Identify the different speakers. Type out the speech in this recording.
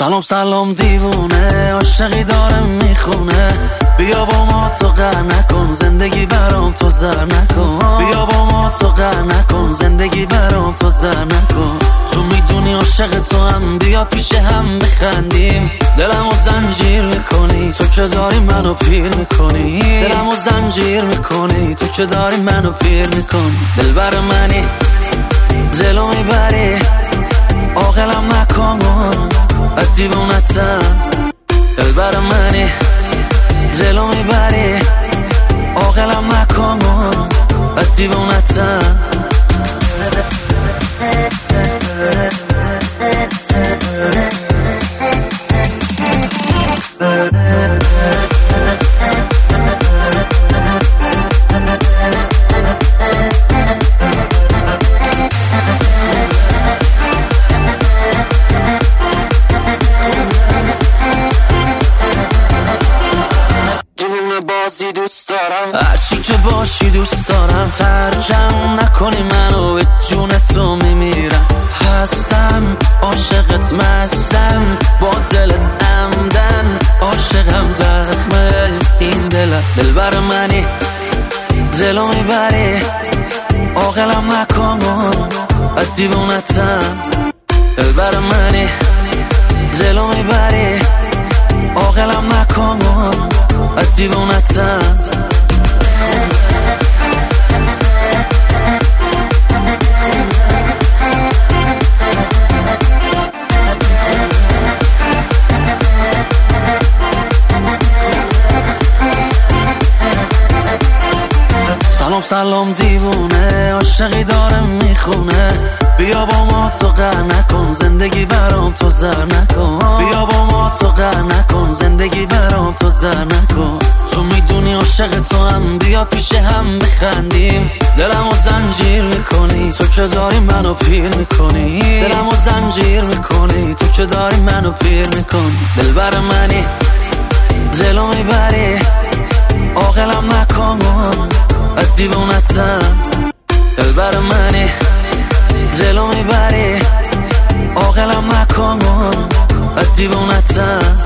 Speaker 1: سلام سلام دیوونه، عاشقی داره میخونه. بیا با ما تو قهر نکن، زندگی برام تو زر نکن. بیا با ما تو قهر نکن، زندگی برام تو زر نکن. تو میدونی عاشق تو هم، بیا پیش هم بخندیم. دلمو زنجیر میکنی تو که داری منو پیر میکنی. دلمو زنجیر میکنی تو که داری منو پیر میکنی. دلبر منی دلو میبری، عاقلم نکن از دیوونتم. دلبر منی دلو میبری، عاقلم نکن از دیوونتم. دوست دارم هرچی که باشی، دوست دارم ترجم نکنی منو، به جون تو میمیرم. هستم عاشقت، مستم با دلت عمدن، عاشقم زخمه این دلم. دلبر منی دلو میبری، عاقلم نکن از دیوونتم. دلبر منی دلو میبری، عاقلم نکن از دیوونتم. سلام سلام دیوونه، عاشقی داره میخونه. بیا با ما تو قهر نکن، زندگی برام تو زر نکن. بیا با ما تو قهر نکن، زندگی برام تو زر نکن. تو میدونی عاشق تو هم، بیا پیش هم بخندیم. دلمو زنجیر میکنی تو که داری منو پیر میکنی. دلمو زنجیر میکنی تو که داری منو پیر میکنی. دلبر منی دلو میبری، عاقلم نکن از دیوونتم. دلبر منی دلو میبری، عاقلم نکن از دیوونتم.